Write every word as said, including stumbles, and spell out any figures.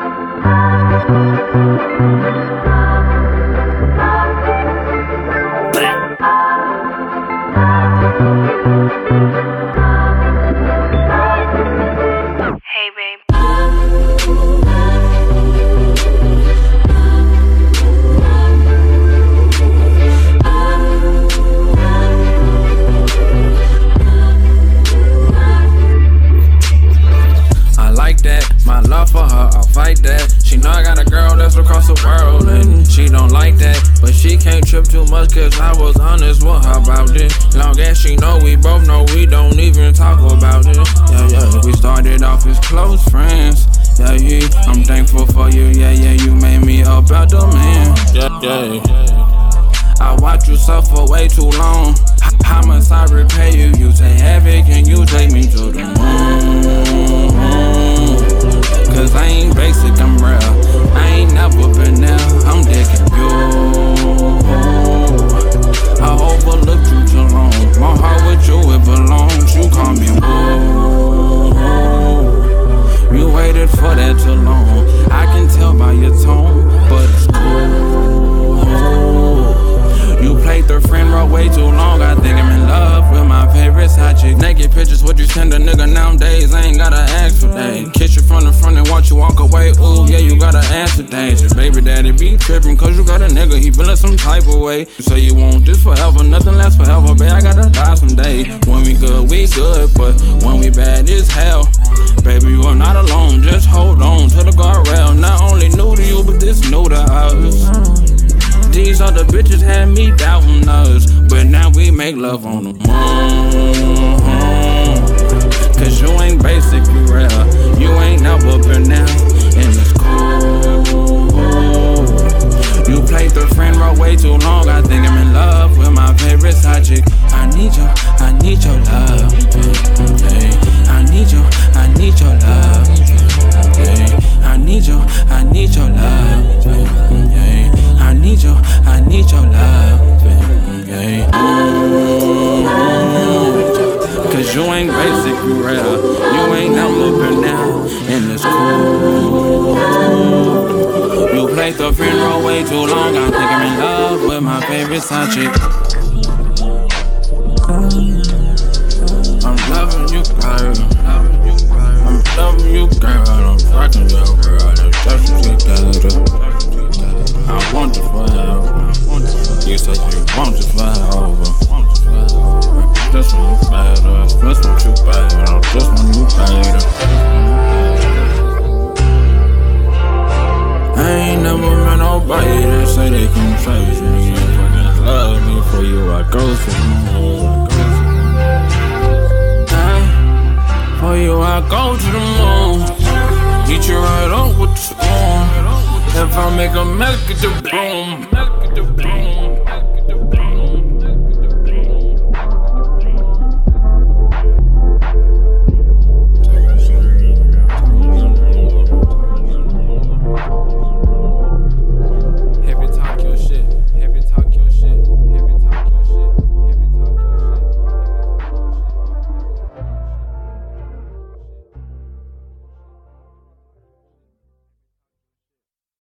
Hey, babe. My love for her, I'll fight that. She know I got a girl that's across the world, and she don't like that. But she can't trip too much, cause I was honest with her about it. Long as she know, we both know we don't even talk about it. Yeah, yeah, we started off as close friends. Yeah, yeah, I'm thankful for you, yeah, yeah, you made me a better man. Yeah, yeah, I watched you suffer way too long. How much I repay you? You say heavy, can you take me to the moon? Cause I ain't basic, I'm real. I ain't never been there, I'm digging you. I overlooked you too long. My heart with you, it belongs. You call me woo. You waited for that too long. I can tell by your tone, but it's cool. You played the friend role way too long. I think I'm in love with my favorite side chick. Naked pictures, what you send a nigga nowadays? I ain't gotta ask for that. Kiss you from the front and watch you walk away. Ooh, yeah, you gotta answer things. Your baby daddy be tripping, cause you got a nigga, he feelin' some type of way. You say you want this forever, nothing lasts forever, babe, I gotta die someday. When we good, we good, but when we bad, it's hell. Baby, you are not alone, just hold on to the guardrail. Not only new to you, but this new to us. These other bitches had me doubting us, but now we make love on the moon. Cause you ain't basic, you real. You ain't never been there, and it's cool. You played the friend role way too long. I think I'm in love with my favorite side chick. I need you, I need your love. Okay. I need you, I need your love. Okay. I need you, I need your love. Okay. I need you, I need your love. Okay. Cause you ain't basic, you real. You ain't never been there, and it's cool. You played the friend role way too long. I think I'm in love with my favorite side chick. I'm loving you, girl. I'm loving you, girl. I'm fucking you, girl. That's just together. I want you forever. You said you want you forever. Just when you better, just when you better, just when you better. I ain't never met nobody that say they can trust me. Fucking love me for you, I go to the moon. Hey, for you, I go to the moon. Eat you right up with the spoon. If I make a make it the boom, make it the boom.